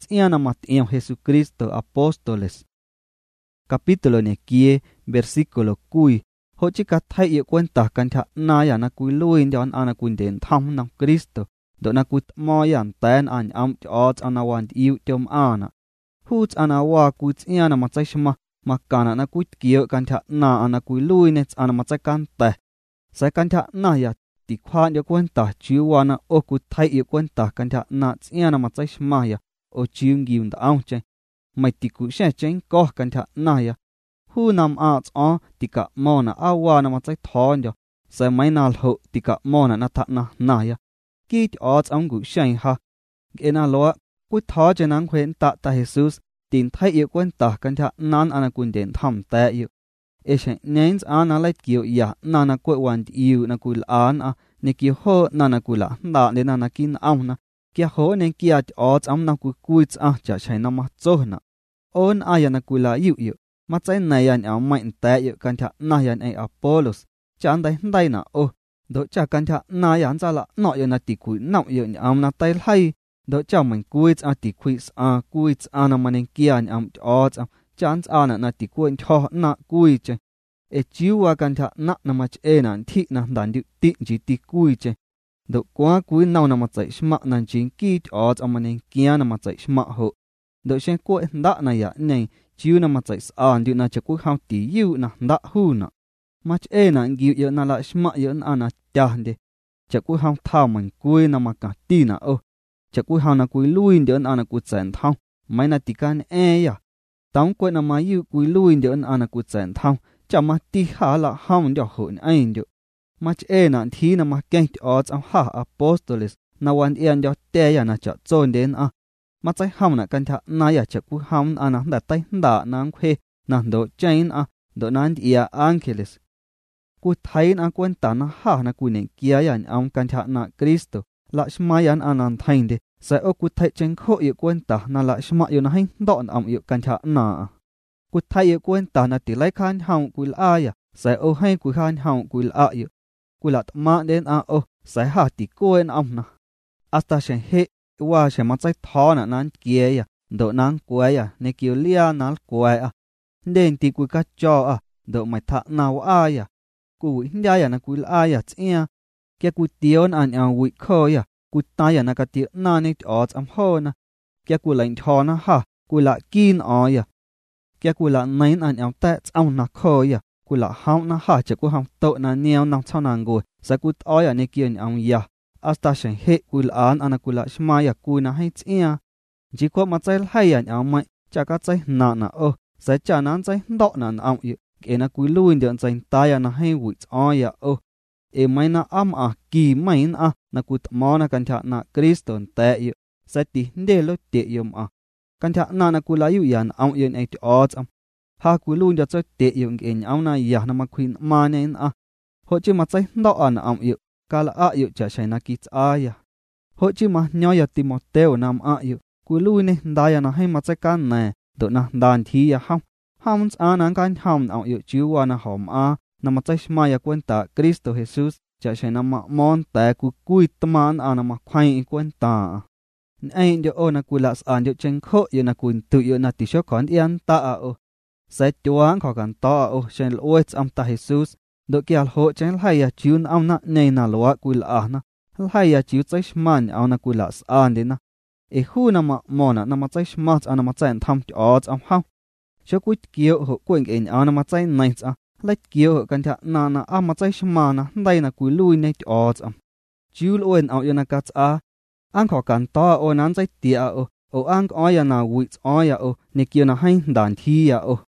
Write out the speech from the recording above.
tsiana mat iam Jesucristo apóstoles. Capítulo ne kie versículo cui ho chi ka thai ye cuenta kan tha na ya na kui luin don ana kuin den tham nam Cristo do na kut mo yan tan an am ot ana wan yu tom ana hut ana wa kut tsiana mat sai shma makana na kut kio kan tha na ana kui luin net ana mat sai kan te sai kan tha na ya ti khwan ye cuenta chiu wana o kut thai ye cuenta kan tha na tsiana mat sai shma ya o chiung giun da au che mai ti ku she chen ko kan tha na ya hu nam a tsa tika mona awa na mat sai thon yo sai mai nal ho tika mona na tha na ya ki ti ot ang gu shai ha ena lo ku tho che nang khwen ta Jesus tin thai ye cuenta kan tha nan ana kun den tham ta yu e she nains ana light kiu ya na na ko wan yu na kul an a ne ki ho na na kula da ne na kin am na kia ho ne kia ot am na ku kuits a cha chai na ma cho na on aya na kula yu ma chai na yan am mai ta yu kan tha na yan ai Apollos chan dai na o do cha kan tha na yan cha la no yo na ti ku na yo am na tai lai do cha man kuits a ti kuits a na manen kia am ot am chan ana na ti kuin tho na kui che e chiwa kan tha na ma che na thi na dan di ti ji ti kui che do kwa kui na ma chai shma nan jin ki ot amanen kia na ma chai shma ho do shen ko da na ya nei chiu na ma chai an di na che ku hau ti yu na da hu na ma che na gi yo na la shma yo na na ta de che ku hau tha man kui na ma ka ti na o che ku hau na kui luin de na ku chen thau mai na ti kan e ya tông quên mà yêu quý lui để anh anh cũng chẳng thao chả mà ti hà là hông được hồn anh được mà chế nạn thi nà mà kén ở trong hà apóstoles na quan yên được tê ya na chợ trôn đến à mà trái hông nà căn thà na ya chợ cú hông anh đã tay đã nang khuê nang độ chain à độ nan ia angeles cú thấy na quan ta na hà na cú nén kia ya ông căn thà na Cristo là shmayan anh thành de sai o ku thai chen kho ye kwen ta na la shma yo na hin don am yo kan tha na ku thai ye kwen ta na ti lai khan hau ku la ya sai o hai ku khan hau ku la yo ku la ma den a o sai ha ti kwen am na asta shen he wa shen ma chai tho na nan kie ya do nan kwa ya ne kyo lia nal kwa a den ti ku ka cho a do mai tha na wa ya ku hinda ya na ku la ya chia kia ku tion an a wi kho ya ku ta ya na ka ti na ni ot am ho na kia ku lain tho na ha ku la kin o ya kia ku la nain an am ta am na kho ya ku la hau na ha che ku hau to na niao na chao na ngo sa ku o ya ne kian am ya asta shen he ku la an ku la shma ya ku na hai chia ji ko ma chai hai ya am mai cha ka chai na o sa cha nan chai do na am yu ke na ku luin de chai ta ya na hai wi o ya o e mai na am a ki mai na na kut mo na kan tha na Kristo te yu sa ti de lo te yum a kan tha na kula yu yan am yen et ot am ha ku lu ja cha te yu en am na ya na ma khwin ma ne a ho chi ma chai do an am yu kala a yu cha shai na ki a ya ho chi ma nyo ya Timoteo nam a yu ku lu ne da ya na hai ma chai kan ne do na dan thi ya ham an an kan ham am yu chu wa na hom a na ma chai shma ya cuenta Cristo Jesus cha shai na ma mon ta ku kui tman ana ma khwai cuenta ai de ona ku las an de chen kho ye na kun tu ye na ti sho kon yan ta a o sai tuang kho kan ta o shen oits am ta Jesus do kyal ho chen hai ya chun am na nei na lo ku la na hai ya chu chai shman au na ku las an de na e hu na ma mona na ma chai shma ana ma chen tham ot am ha sho ku kio ho ku en ana ma chai nai a lai kio kan tha na a ma chai shma na dai na ku lui nei ot am chul oen au ye na ka a an kho kan ta o nan chai tia o an o ya na wi o ya o ne kio na hai dan thi ya o